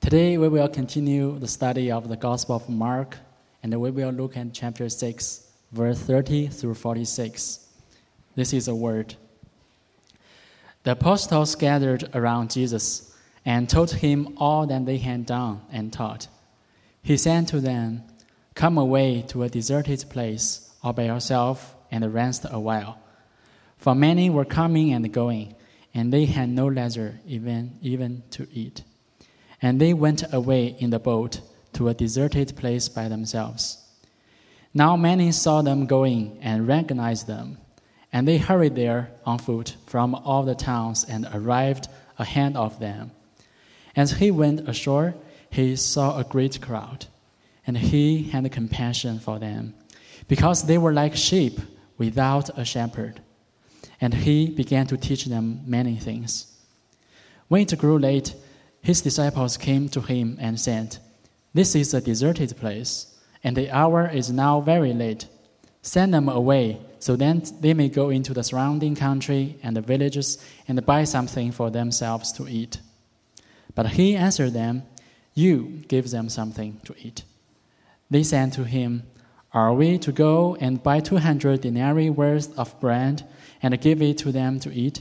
Today we will continue the study of the Gospel of Mark, and we will look at chapter 6, verse 30 through 46. This is a word. The apostles gathered around Jesus and told him all that they had done and taught. He said to them, "Come away to a deserted place all by yourself and rest a while." For many were coming and going, and they had no leisure even to eat. And they went away in the boat to a deserted place by themselves. Now many saw them going and recognized them, and they hurried there on foot from all the towns and arrived ahead of them. As he went ashore, he saw a great crowd, and he had compassion for them, because they were like sheep without a shepherd. And he began to teach them many things. When it grew late, his disciples came to him and said, "This is a deserted place, and the hour is now very late. Send them away, so that they may go into the surrounding country and the villages and buy something for themselves to eat." But he answered them, "You give them something to eat." They said to him, "Are we to go and buy 200 denarii worth of bread and give it to them to eat?"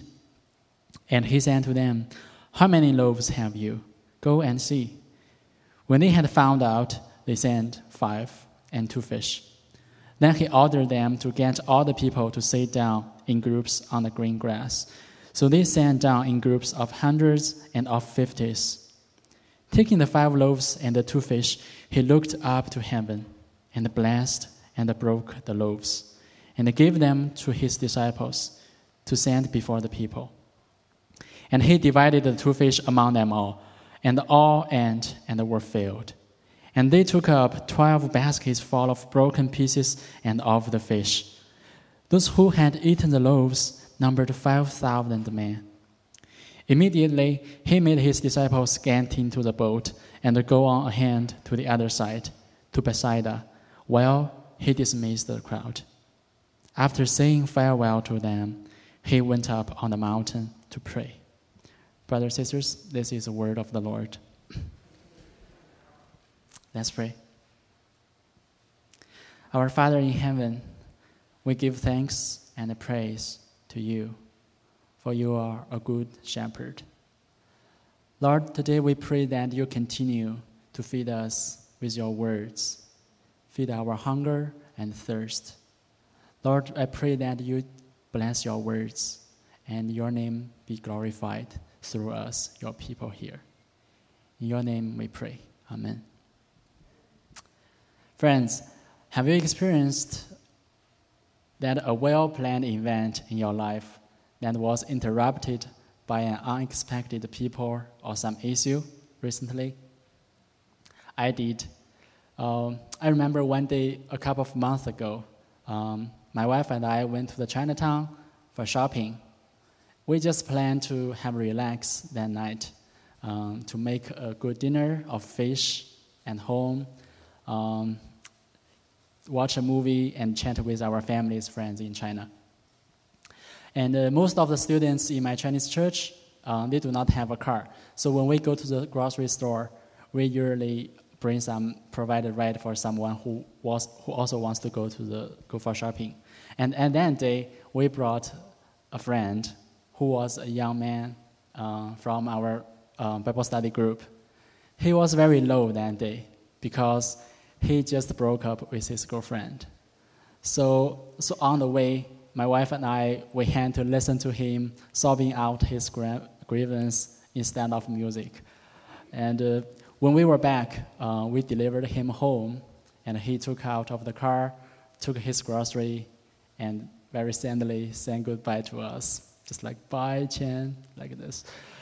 And he said to them, "How many loaves have you? Go and see." When they had found out, they said, 5 and 2 fish. Then he ordered them to get all the people to sit down in groups on the green grass. So they sat down in groups of hundreds and of 50s. Taking the 5 loaves and the 2 fish, he looked up to heaven and blessed and broke the loaves, and gave them to his disciples to set before the people. And he divided the 2 fish among them all ate and were filled. And they took up 12 baskets full of broken pieces and of the fish. Those who had eaten the loaves numbered 5,000 men. Immediately he made his disciples get into the boat and go on ahead to the other side, to Bethsaida, while he dismissed the crowd. After saying farewell to them, he went up on the mountain to pray. Brothers and sisters, this is the word of the Lord. Let's pray. Our Father in heaven, we give thanks and praise to you, for you are a good shepherd. Lord, today we pray that you continue to feed us with your words, feed our hunger and thirst. Lord, I pray that you bless your words and your name be glorified through us, your people here. In your name we pray. Amen. Friends, have you experienced that a well-planned event in your life that was interrupted by an unexpected people or some issue recently? I did. I remember one day a couple of months ago, my wife and I went to the Chinatown for shopping. We just planned to have relax that night, to make a good dinner of fish at home, watch a movie, and chat with our family's friends in China. And most of the students in my Chinese church, they do not have a car. So when we go to the grocery store, we usually provide a ride for someone who also wants to go for shopping. And that day, we brought a friend who was a young man from our Bible study group. He was very low that day because he just broke up with his girlfriend. So on the way, my wife and I, we had to listen to him sobbing out his grievance instead of music. And when we were back, we delivered him home, and he took out of the car, took his grocery, and very sadly said goodbye to us. Just like, "Bye, Chen," like this.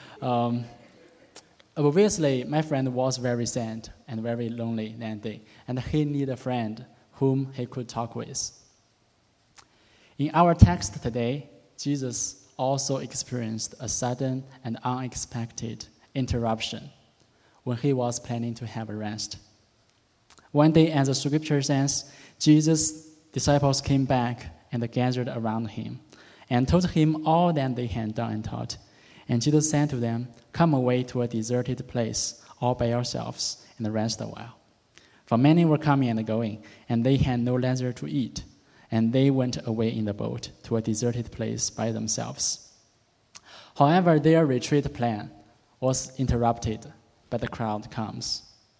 Obviously, my friend was very sad and very lonely that day, and he needed a friend whom he could talk with. In our text today, Jesus also experienced a sudden and unexpected interruption when he was planning to have a rest. One day, as the scripture says, Jesus' disciples came back and gathered around him and told him all that they had done and taught. And Jesus said to them, "Come away to a deserted place all by yourselves and rest a while. For many were coming and going, and they had no leisure to eat, and they went away in the boat to a deserted place by themselves. However, their retreat plan was interrupted by the crowd comes.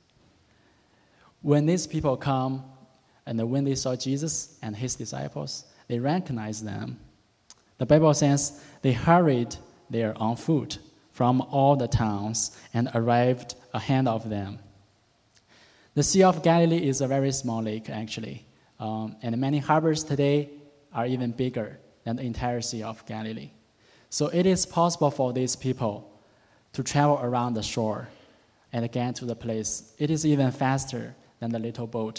When these people come, and when they saw Jesus and his disciples, they recognized them. The Bible says they hurried there on foot from all the towns and arrived ahead of them. The Sea of Galilee is a very small lake, actually, and many harbors today are even bigger than the entire Sea of Galilee. So it is possible for these people to travel around the shore and get to the place. It is even faster than the little boat.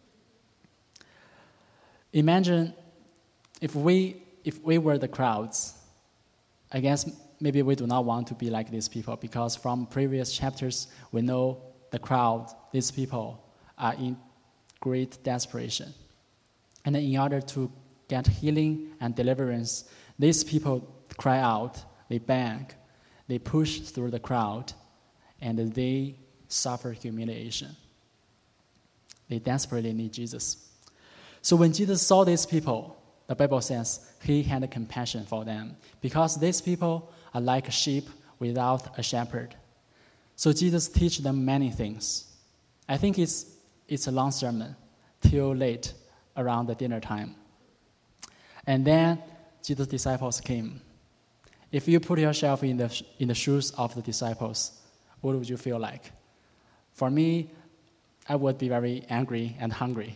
Imagine if we were the crowds. I guess maybe we do not want to be like these people, because from previous chapters we know the crowd, these people, are in great desperation. And in order to get healing and deliverance, these people cry out, they beg, they push through the crowd, and they suffer humiliation. They desperately need Jesus. So when Jesus saw these people, the Bible says he had compassion for them, because these people are like sheep without a shepherd. So Jesus teach them many things. I think it's a long sermon till late around the dinner time. And then Jesus' disciples came. If you put yourself in the shoes of the disciples, what would you feel like? For me, I would be very angry and hungry.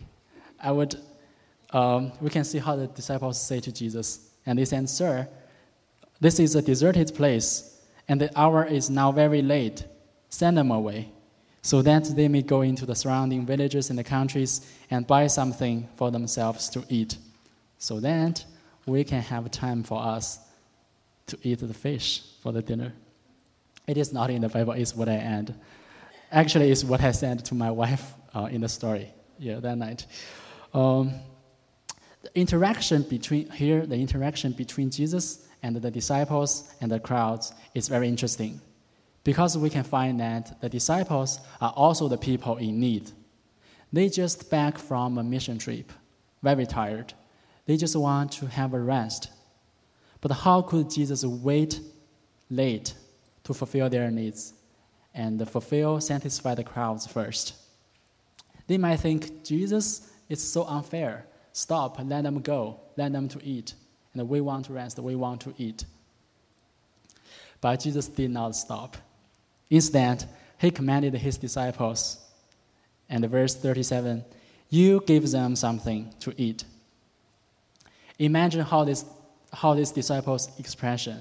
We can see how the disciples say to Jesus, and they said, "Sir, this is a deserted place, and the hour is now very late. Send them away, so that they may go into the surrounding villages and the countries and buy something for themselves to eat, so that we can have time for us to eat the fish for the dinner." It is not in the Bible, it's what I add. Actually, it's what I said to my wife in the story that night. The interaction between Jesus and the disciples and the crowds is very interesting, because we can find that the disciples are also the people in need. They just back from a mission trip, very tired. They just want to have a rest. But how could Jesus wait late to fulfill their needs and satisfy the crowds first? They might think, Jesus, it's so unfair. Stop, let them go, let them to eat. And we want to rest, we want to eat. But Jesus did not stop. Instead, he commanded his disciples, and verse 37, "You give them something to eat." Imagine how these disciples' expression.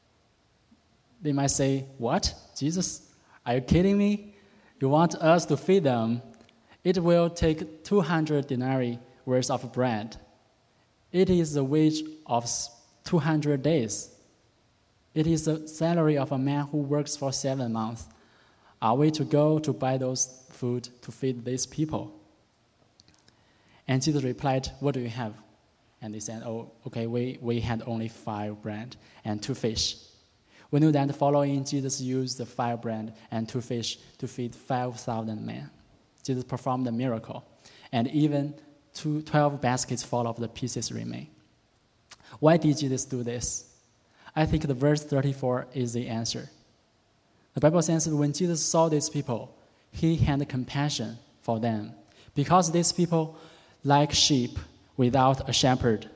They might say, "What? Jesus, are you kidding me? You want us to feed them? It will take 200 denarii worth of bread. It is the wage of 200 days. It is the salary of a man who works for 7 months. Are we to go to buy those food to feed these people?" And Jesus replied, "What do you have?" And they said, "Oh, okay, we had only 5 bread and 2 fish." We know that following Jesus used the 5 bread and 2 fish to feed 5,000 men. Jesus performed a miracle, and even 12 baskets full of the pieces remain. Why did Jesus do this? I think the verse 34 is the answer. The Bible says that when Jesus saw these people, he had compassion for them, because these people like sheep without a shepherd.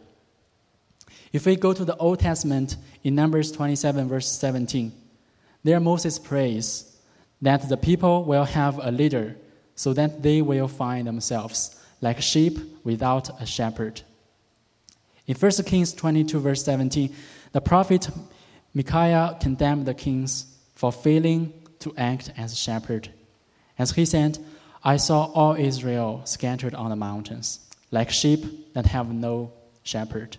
If we go to the Old Testament, in Numbers 27, verse 17, there Moses prays that the people will have a leader so that they will find themselves like sheep without a shepherd. In 1 Kings 22, verse 17, the prophet Micaiah condemned the kings for failing to act as a shepherd. As he said, "I saw all Israel scattered on the mountains, like sheep that have no shepherd."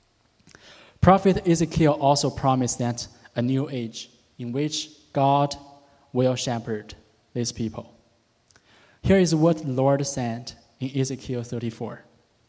Prophet Ezekiel also promised that a new age in which God will shepherd these people. Here is what the Lord said in Ezekiel 34.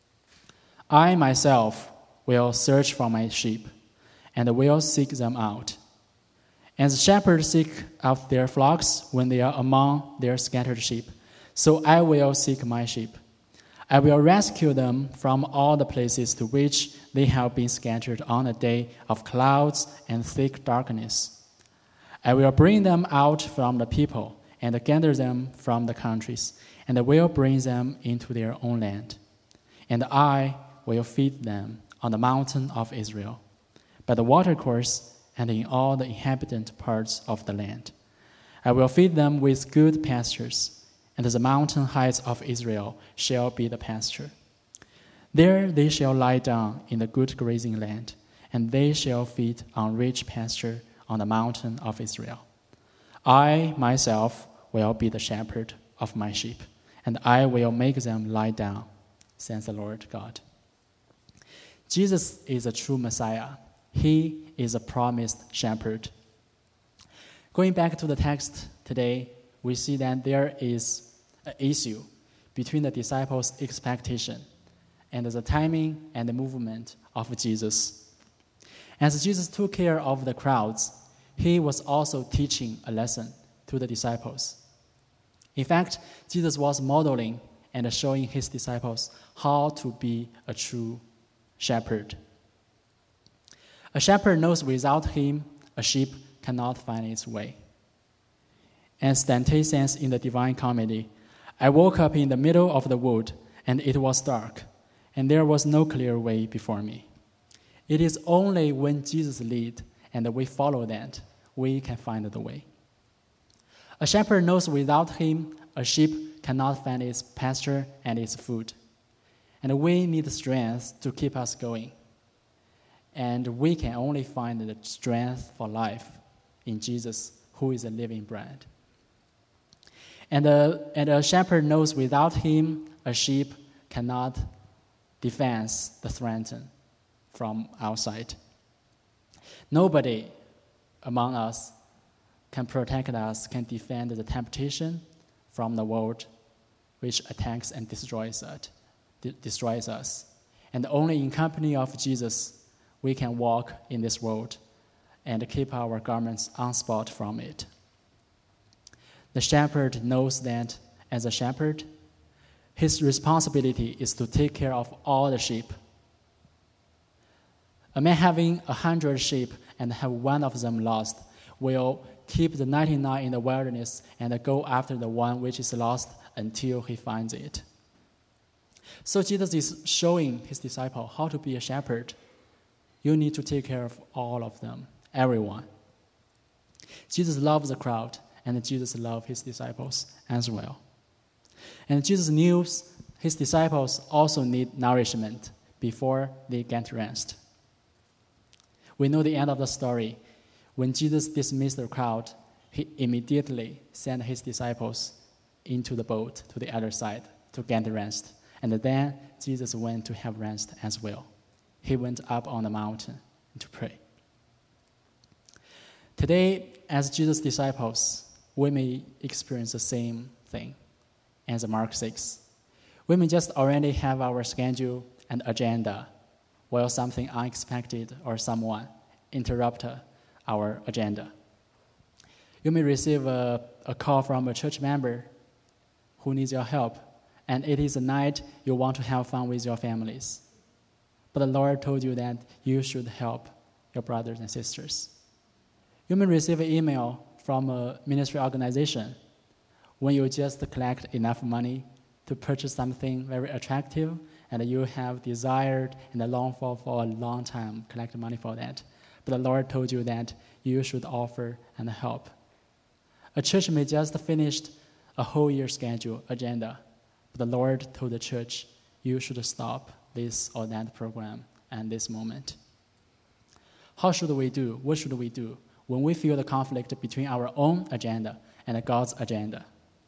"I myself will search for my sheep and will seek them out. And the shepherds seek out their flocks when they are among their scattered sheep. So I will seek my sheep. I will rescue them from all the places to which they have been scattered on a day of clouds and thick darkness. I will bring them out from the people and gather them from the countries, and I will bring them into their own land. And I will feed them on the mountain of Israel, by the watercourse, and in all the inhabited parts of the land. I will feed them with good pastures, and the mountain heights of Israel shall be the pasture. There they shall lie down in the good grazing land, and they shall feed on rich pasture on the mountain of Israel. I myself will be the shepherd of my sheep, and I will make them lie down, says the Lord God. Jesus is a true Messiah. He is a promised shepherd. Going back to the text today, we see that there is an issue between the disciples' expectation and the timing and the movement of Jesus. As Jesus took care of the crowds, he was also teaching a lesson to the disciples. In fact, Jesus was modeling and showing his disciples how to be a true shepherd. A shepherd knows without him, a sheep cannot find its way. As Dante says in the Divine Comedy, I woke up in the middle of the wood, and it was dark, and there was no clear way before me. It is only when Jesus leads and we follow that, we can find the way. A shepherd knows without him, a sheep cannot find its pasture and its food. And we need strength to keep us going. And we can only find the strength for life in Jesus, who is a living bread. And a shepherd knows without him, a sheep cannot defend the threat from outside. Nobody among us can protect us, can defend the temptation from the world which attacks and destroys us. And only in company of Jesus we can walk in this world and keep our garments unspotted from it. The shepherd knows that as a shepherd, his responsibility is to take care of all the sheep. A man having 100 sheep and have one of them lost will keep the 99 in the wilderness and go after the one which is lost until he finds it. So Jesus is showing his disciple how to be a shepherd. You need to take care of all of them, everyone. Jesus loves the crowd, and Jesus loves his disciples as well. And Jesus knew his disciples also need nourishment before they get rest. We know the end of the story. When Jesus dismissed the crowd, he immediately sent his disciples into the boat to the other side to get rest. And then Jesus went to have rest as well. He went up on the mountain to pray. Today, as Jesus' disciples, we may experience the same thing as Mark 6. We may just already have our schedule and agenda, while something unexpected or someone interrupt our agenda. You may receive a call from a church member who needs your help, and it is a night you want to have fun with your families. But the Lord told you that you should help your brothers and sisters. You may receive an email from a ministry organization when you just collect enough money to purchase something very attractive, and you have desired and longed for a long time, collect money for that. But the Lord told you that you should offer and help. A church may just finish a whole year schedule, agenda, but the Lord told the church, you should stop this or that program at this moment. How should we do? What should we do when we feel the conflict between our own agenda and God's agenda?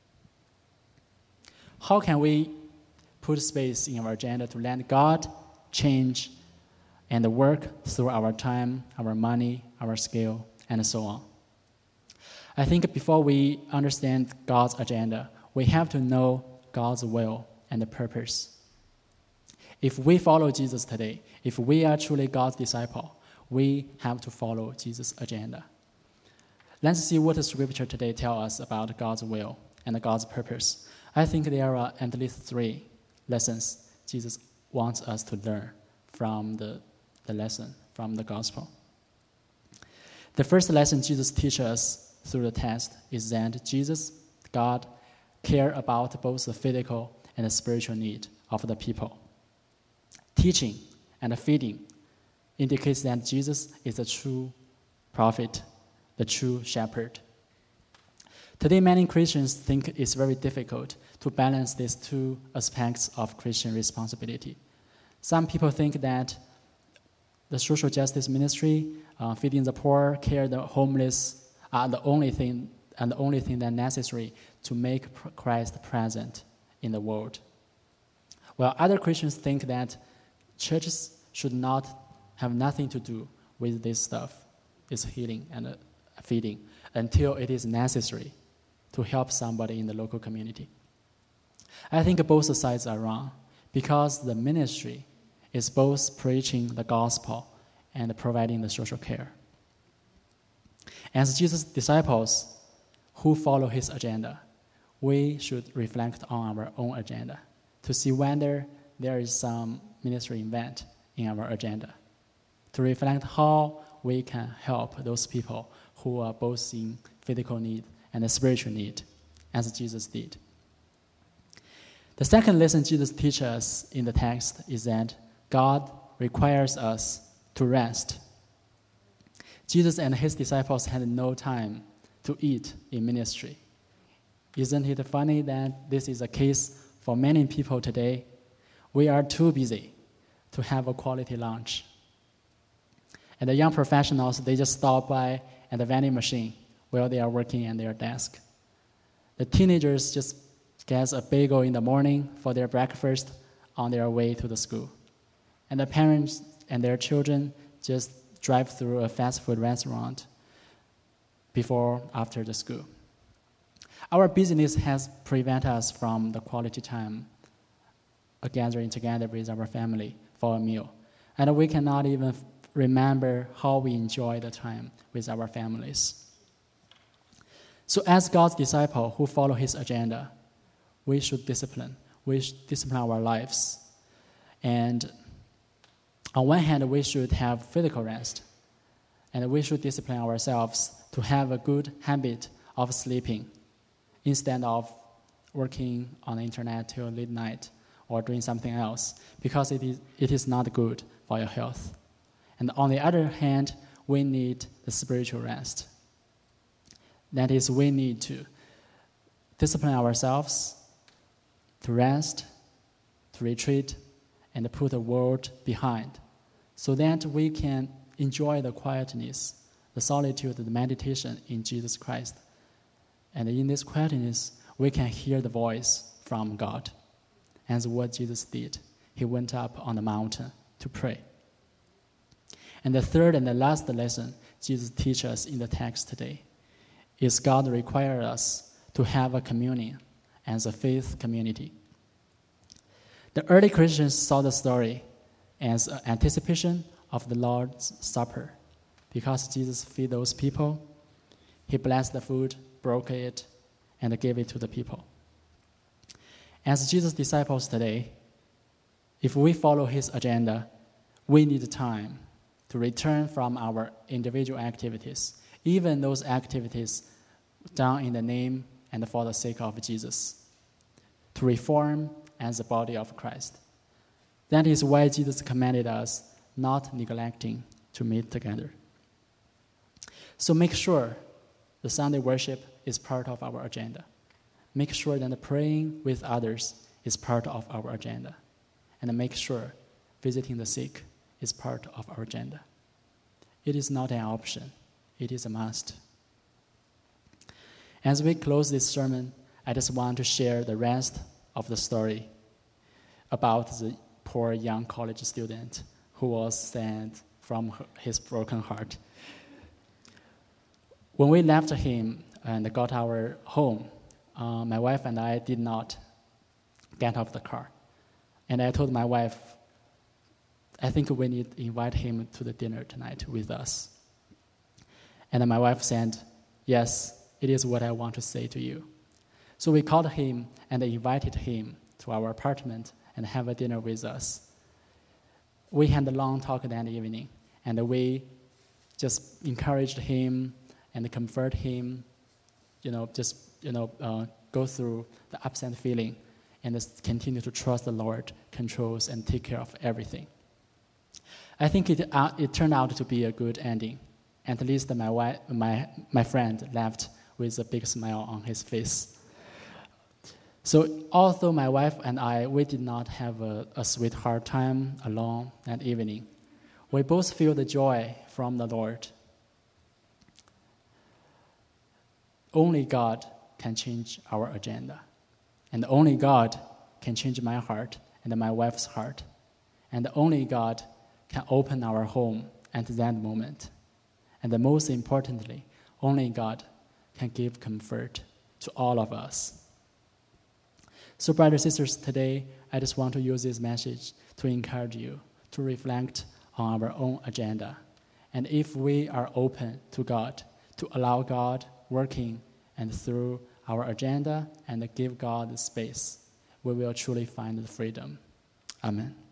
How can we put space in our agenda to let God change and work through our time, our money, our skill, and so on? I think before we understand God's agenda, we have to know God's will and the purpose. If we follow Jesus today, if we are truly God's disciple, we have to follow Jesus' agenda. Let's see what the scripture today tells us about God's will and God's purpose. I think there are at least 3 lessons Jesus wants us to learn from the lesson, from the gospel. The first lesson Jesus teaches us through the text is that Jesus, God, care about both the physical and the spiritual need of the people. Teaching and feeding indicates that Jesus is the true prophet, the true shepherd. Today, many Christians think it's very difficult to balance these 2 aspects of Christian responsibility. Some people think that the social justice ministry, feeding the poor, care the homeless, are the only thing that necessary to make Christ present in the world. While other Christians think that churches should not have nothing to do with this stuff, this healing and feeding, until it is necessary to help somebody in the local community. I think both sides are wrong, because the ministry is both preaching the gospel and providing the social care. As Jesus' disciples who follow his agenda, we should reflect on our own agenda to see whether there is some ministry event in our agenda, to reflect how we can help those people who are both in physical need and spiritual need, as Jesus did. The second lesson Jesus teaches us in the text is that God requires us to rest. Jesus and his disciples had no time to eat in ministry. Isn't it funny that this is a case for many people today? We are too busy to have a quality lunch. And the young professionals, they just stop by at the vending machine while they are working at their desk. The teenagers just get a bagel in the morning for their breakfast on their way to the school. And the parents and their children just drive through a fast food restaurant after the school. Our business has prevented us from the quality time gathering together with our family for a meal. And we cannot even remember how we enjoy the time with our families. So as God's disciple who follow his agenda, we should discipline our lives. And on one hand, we should have physical rest, and we should discipline ourselves to have a good habit of sleeping instead of working on the internet till late night or doing something else, because it is not good for your health. And on the other hand, we need the spiritual rest. That is, we need to discipline ourselves to rest, to retreat, and to put the world behind, so that we can enjoy the quietness, the solitude, the meditation in Jesus Christ. And in this quietness, we can hear the voice from God. As what Jesus did, he went up on the mountain to pray. And the third and the last lesson Jesus teaches us in the text today is God requires us to have a communion as a faith community. The early Christians saw the story as an anticipation of the Lord's Supper. Because Jesus fed those people, he blessed the food, broke it, and gave it to the people. As Jesus' disciples today, if we follow his agenda, we need time to return from our individual activities, even those activities done in the name and for the sake of Jesus, to reform as the body of Christ. That is why Jesus commanded us not neglecting to meet together. So make sure the Sunday worship is part of our agenda. Make sure that the praying with others is part of our agenda. And make sure visiting the sick is part of our agenda. It is not an option. It is a must. As we close this sermon, I just want to share the rest of the story about the poor young college student who was sent from his broken heart. When we left him and got our home, my wife and I did not get off the car. And I told my wife, I think we need to invite him to the dinner tonight with us. And my wife said, Yes, it is what I want to say to you. So we called him and invited him to our apartment and have a dinner with us. We had a long talk that evening, and we just encouraged him and comfort him, go through the upset feeling and just continue to trust the Lord controls and take care of everything. I think it turned out to be a good ending. At least my friend left with a big smile on his face. So although my wife and I, we did not have a sweetheart time alone that evening, we both feel the joy from the Lord. Only God can change our agenda. And only God can change my heart and my wife's heart. And only God can open our home at that moment. And most importantly, only God can give comfort to all of us. So brothers and sisters, today I just want to use this message to encourage you to reflect on our own agenda. And if we are open to God, to allow God working and through our agenda and give God the space, we will truly find the freedom. Amen.